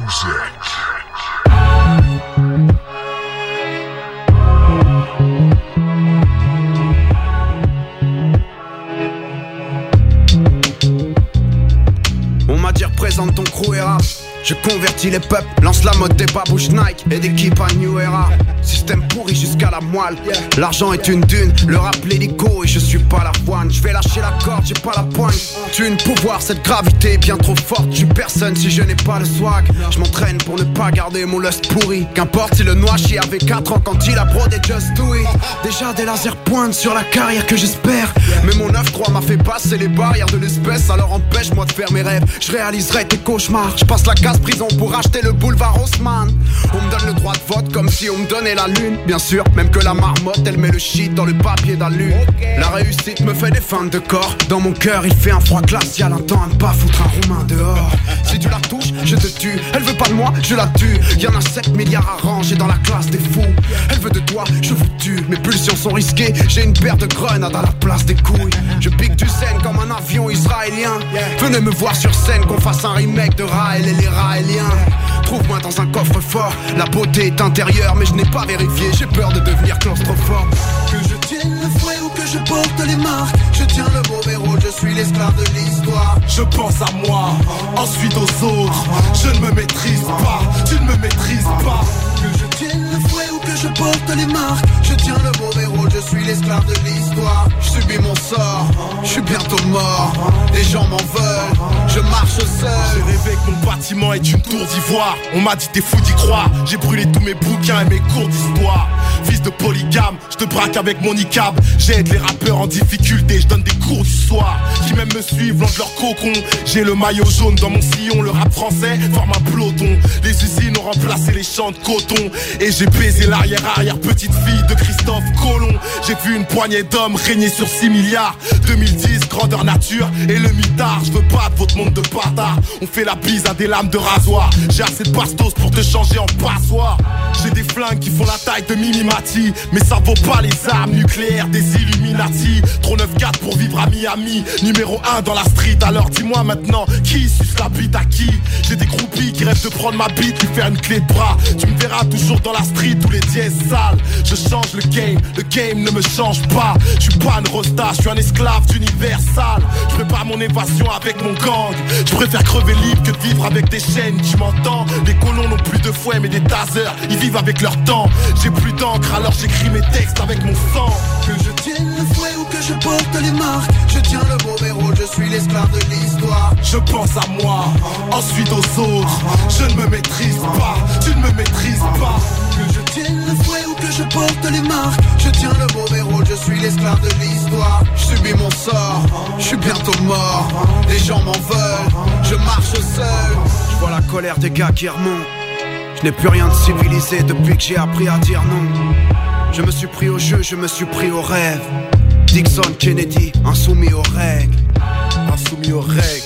On m'a dit représente ton crew et rap. Je convertis les peuples, lance la mode des babouches Nike et d'équipe à New Era. Système pourri jusqu'à la moelle. L'argent est une dune, le rap l'hélico et je suis pas la poigne. Je vais lâcher la corde, j'ai pas la poigne. Thune, pouvoir, cette gravité est bien trop forte. Je suis personne si je n'ai pas le swag. Je m'entraîne pour ne pas garder mon lust pourri. Qu'importe si le noachi avait 4 ans quand il a brodé Just Do It. Déjà des lasers pointent sur la carrière que j'espère. Mais mon 9-3 m'a fait passer les barrières de l'espèce. Alors empêche-moi de faire mes rêves. Je réaliserai tes cauchemars. Je passe la case prison pour acheter le boulevard Haussmann. On me donne le droit de vote comme si on me donnait la lune. Bien sûr, même que la marmotte elle met le shit dans le papier d'alu. La réussite me fait des feintes de corps. Dans mon cœur il fait un froid glacial. Un temps à ne pas foutre un roumain dehors. Si tu la touches, je te tue. Elle veut pas de moi, je la tue. Y'en a 7 milliards à ranger dans la classe des fous. Elle veut de toi, je vous tue. Mes pulsions sont risquées, j'ai une paire de grenades à la place des couilles. Je pique du Seine comme un avion israélien. Venez me voir sur scène, qu'on fasse un remake de Raël et les Raéliens. Trouve-moi dans un coffre-fort. La beauté est intérieure mais je n'ai pas vérifié. J'ai peur de devenir claustrophobe. Que je tienne le fouet ou que je porte les marques, je tiens le mauvais rôle, je suis l'esclave de l'histoire. Je pense à moi, ensuite aux autres. Je ne me maîtrise pas, tu ne me maîtrises pas. Que je tienne le fouet ou que je porte les marques, je tiens le mauvais rôle, je suis l'esclave de l'histoire. Je subis mon sort, je suis bientôt mort. Les gens m'en veulent, je marche seul. J'ai rêvé que mon bâtiment est une tour d'ivoire. On m'a dit t'es fou d'y croire. J'ai brûlé tous mes bouquins et mes cours d'histoire. Fils de polygame, je te braque avec mon niqab. J'aide les rappeurs en difficulté, je donne des cours du soir. Qui même me suivent loin de leur cocon. J'ai le maillot jaune dans mon sillon. Le rap français forme un peloton. Les usines ont remplacé les champs de coton. Et j'ai baisé l'arrière-arrière petite fille de Christophe Colomb. J'ai vu une poignée d'hommes régner sur 6 milliards. 2010, grandeur nature et le mitard. Je veux pas de votre monde de bâtards. On fait la bise à des lames de rasoir. J'ai assez de bastos pour te changer en passoire. J'ai des flingues qui font la taille de Mimimati. Mais ça vaut pas les armes nucléaires des Illuminati. Trop 9-4 pour vivre à Miami. Numéro 1 dans la street. Alors dis-moi maintenant, qui suce la bite à qui? J'ai des groupies qui rêvent de prendre ma bite, lui faire une clé de bras. Tu me verras toujours dans la street où les dièses sales. Je change le game ne me change pas. Je suis pas une rosta, je suis un esclave d'Universal. Je prépare mon évasion avec mon gang. Je préfère crever libre que de vivre avec des chaînes, tu m'entends? Les colons n'ont plus de fouet mais des tasers, ils vivent avec leur temps. J'ai plus d'encre alors j'écris mes textes avec mon sang. Que je tienne le fouet ou que je porte les marques, je tiens le mauvais rôle, je suis l'esclave de l'histoire. Je pense à moi, ensuite aux autres. Je ne me maîtrise pas, tu ne me maîtrises pas. Que je tienne le fouet ou que je porte les marques, je tiens le mauvais rôle, je suis l'esclave de l'histoire. Je subis mon sort, je suis bientôt mort. Les gens m'en veulent, je marche seul. Je vois la colère des gars qui remontent. Je n'ai plus rien de civilisé depuis que j'ai appris à dire non. Je me suis pris au jeu, je me suis pris au rêve. Dixon, Kennedy, insoumis aux règles. Insoumis aux règles.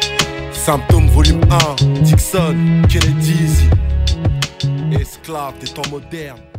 Symptômes volume 1. Dixon, Kennedy, esclave des temps modernes.